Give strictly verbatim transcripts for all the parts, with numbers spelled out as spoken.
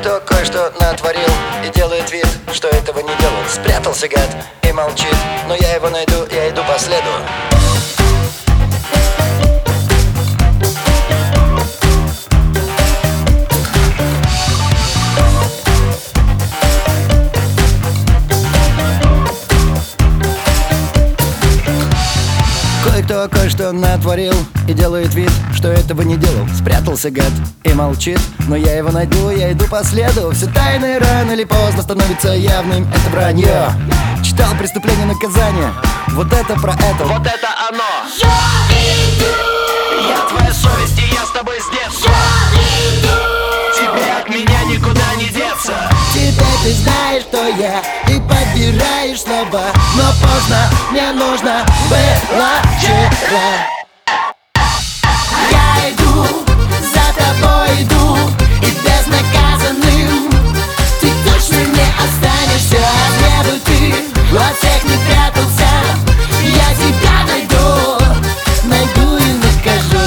Кое-кто кое-что натворил и делает вид, что этого не делал. Спрятался гад и молчит, но я его найду, я иду по следу. Кое-кто кое-что натворил и делает вид, что этого не делал. Спрятался гад и молчит, но я его найду, я иду по следу. Все тайное рано или поздно становится явным, это вранье. Читал «Преступление, наказание», вот это про это, вот это оно. Я иду, я твоя совесть, и я с тобой с детства. Я иду, тебе от меня никуда не деться. Теперь ты знаешь, что я, и подбираешь слова, но поздно, мне нужно было вчера. Я иду, за тобой иду, и безнаказанным ты точно не останешься. Где бы ты от всех не прятался, я тебя найду, найду и накажу.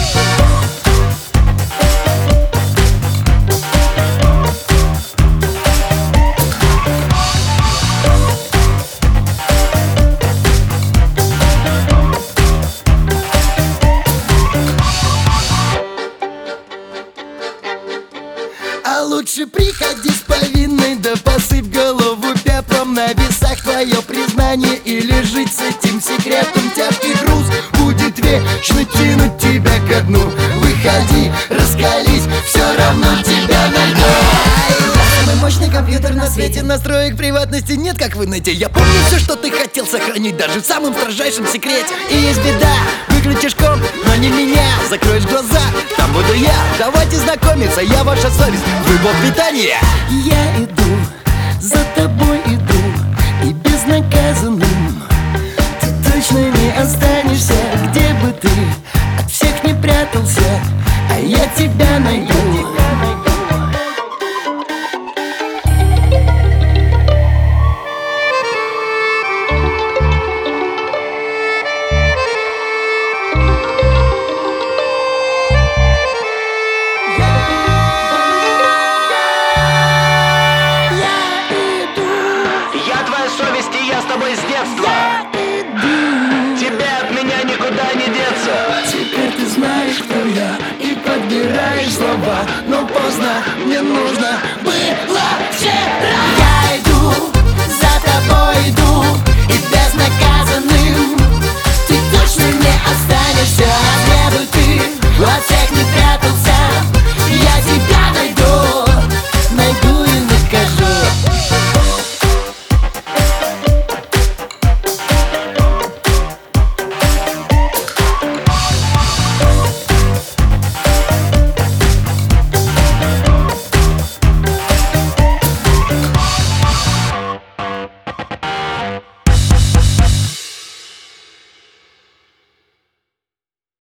А лучше приходи с повинной, да посыпь голову пеплом. На весах твое признание или жить с этим секретом. Тяжкий груз будет вечно тянуть тебя ко дну. Выходи, раскались, все равно тебя найду. Самый мощный компьютер на свете, настроек приватности нет, как в инете. Я помню все, что ты хотел сохранить, даже в самом строжайшем секрете. И есть беда, выключишь комп, но не меня. Закроешь глаза, там буду я. Давайте знакомиться, я ваша совесть, вы бог питания. Я иду, за тобой иду, и безнаказанным ты точно не останешься. Где бы ты от всех не прятался, а я тебя найду. Я с тобой с детства. Тебе от меня никуда не деться. Теперь ты знаешь, кто я, и подбираешь слова, но поздно, мне нужно было